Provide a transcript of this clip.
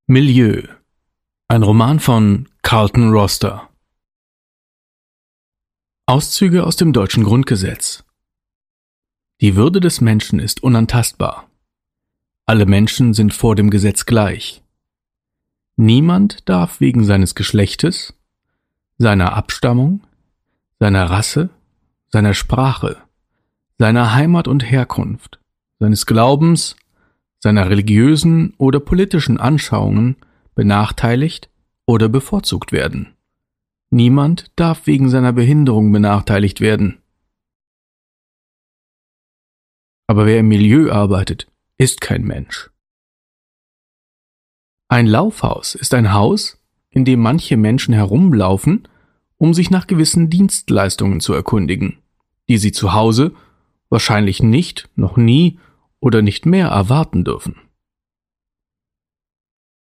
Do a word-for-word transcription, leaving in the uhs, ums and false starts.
Milieu. Ein Roman von Carlton Roster. Auszüge aus dem deutschen Grundgesetz. Die Würde des Menschen ist unantastbar. Alle Menschen sind vor dem Gesetz gleich. Niemand darf wegen seines Geschlechtes, seiner Abstammung, seiner Rasse, seiner Sprache, seiner Heimat und Herkunft, seines Glaubens, seiner religiösen oder politischen Anschauungen benachteiligt oder bevorzugt werden. Niemand darf wegen seiner Behinderung benachteiligt werden. Aber wer im Milieu arbeitet, ist kein Mensch. Ein Laufhaus ist ein Haus, in dem manche Menschen herumlaufen, um sich nach gewissen Dienstleistungen zu erkundigen, die sie zu Hause wahrscheinlich nicht, noch nie oder nicht mehr erwarten dürfen.